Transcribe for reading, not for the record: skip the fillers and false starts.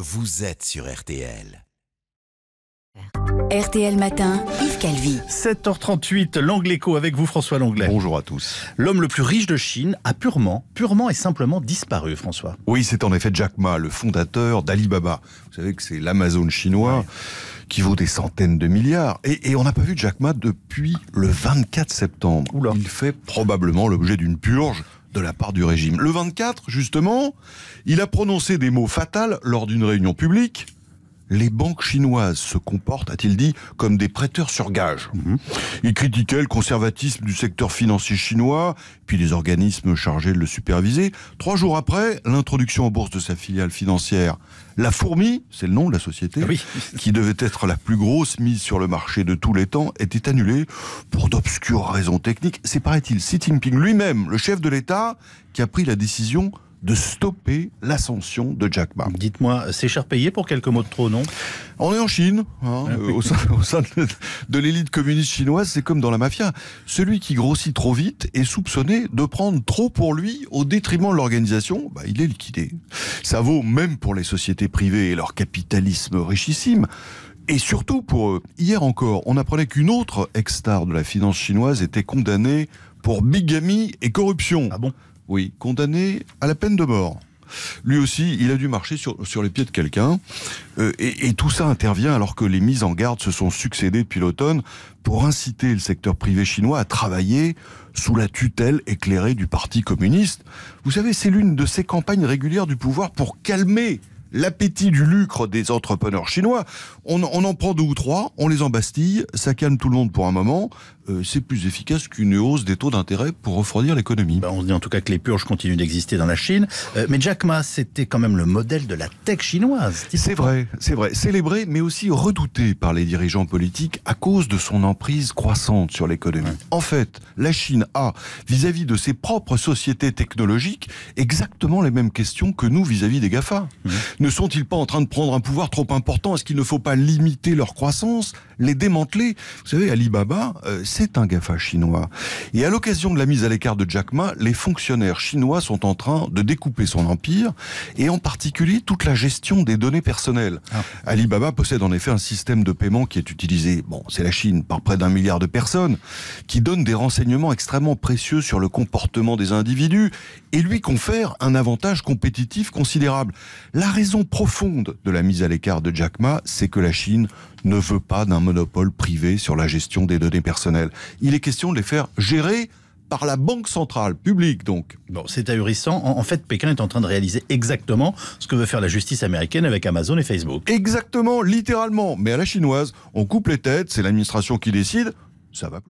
vous êtes sur RTL. RTL Matin, Yves Calvi. 7h38, l'Angle Écho avec vous, François Lenglet. Bonjour à tous. L'homme le plus riche de Chine a purement et simplement disparu, François. Oui, c'est en effet Jack Ma, le fondateur d'Alibaba. Vous savez que c'est l'Amazon chinois qui vaut des centaines de milliards. Et on n'a pas vu Jack Ma depuis le 24 septembre. Oula. Il fait probablement l'objet d'une purge de la part du régime. Le 24, justement, il a prononcé des mots fatals lors d'une réunion publique. Les banques chinoises se comportent, a-t-il dit, comme des prêteurs sur gage. Il critiquait le conservatisme du secteur financier chinois, puis les organismes chargés de le superviser. 3 jours après, l'introduction en bourse de sa filiale financière, La Fourmi, c'est le nom de la société, qui devait être la plus grosse mise sur le marché de tous les temps, était annulée pour d'obscures raisons techniques. C'est, paraît-il, Xi Jinping lui-même, le chef de l'État, qui a pris la décision de stopper l'ascension de Jack Ma. Dites-moi, c'est cher payé pour quelques mots de trop, non ? On est en Chine, au sein de l'élite communiste chinoise, c'est comme dans la mafia. Celui qui grossit trop vite est soupçonné de prendre trop pour lui au détriment de l'organisation, il est liquidé. Ça vaut même pour les sociétés privées et leur capitalisme richissime. Et surtout pour eux. Hier encore, on apprenait qu'une autre ex-star de la finance chinoise était condamnée pour bigamie et corruption. Ah bon ? Oui, condamné à la peine de mort. Lui aussi, il a dû marcher sur les pieds de quelqu'un. Et tout ça intervient alors que les mises en garde se sont succédées depuis l'automne pour inciter le secteur privé chinois à travailler sous la tutelle éclairée du Parti communiste. Vous savez, c'est l'une de ces campagnes régulières du pouvoir pour calmer l'appétit du lucre des entrepreneurs chinois. On en prend 2 ou 3, on les embastille, ça calme tout le monde pour un moment. C'est plus efficace qu'une hausse des taux d'intérêt pour refroidir l'économie. On se dit en tout cas que les purges continuent d'exister dans la Chine. Mais Jack Ma, c'était quand même le modèle de la tech chinoise. C'est vrai. Célébré, mais aussi redouté par les dirigeants politiques à cause de son emprise croissante sur l'économie. Ouais. En fait, la Chine a, vis-à-vis de ses propres sociétés technologiques, exactement les mêmes questions que nous vis-à-vis des GAFA. Ne sont-ils pas en train de prendre un pouvoir trop important ? Est-ce qu'il ne faut pas limiter leur croissance, les démanteler ? Vous savez, Alibaba, c'est un GAFA chinois. Et à l'occasion de la mise à l'écart de Jack Ma, les fonctionnaires chinois sont en train de découper son empire, et en particulier toute la gestion des données personnelles. Alibaba possède en effet un système de paiement qui est utilisé, c'est la Chine, par près d'1 milliard de personnes, qui donne des renseignements extrêmement précieux sur le comportement des individus, et lui confère un avantage compétitif considérable. La raison profonde de la mise à l'écart de Jack Ma, c'est que la Chine ne veut pas d'un monopole privé sur la gestion des données personnelles. Il est question de les faire gérer par la Banque centrale, publique donc. C'est ahurissant. En fait, Pékin est en train de réaliser exactement ce que veut faire la justice américaine avec Amazon et Facebook. Exactement, littéralement. Mais à la chinoise, on coupe les têtes, c'est l'administration qui décide, ça va plus.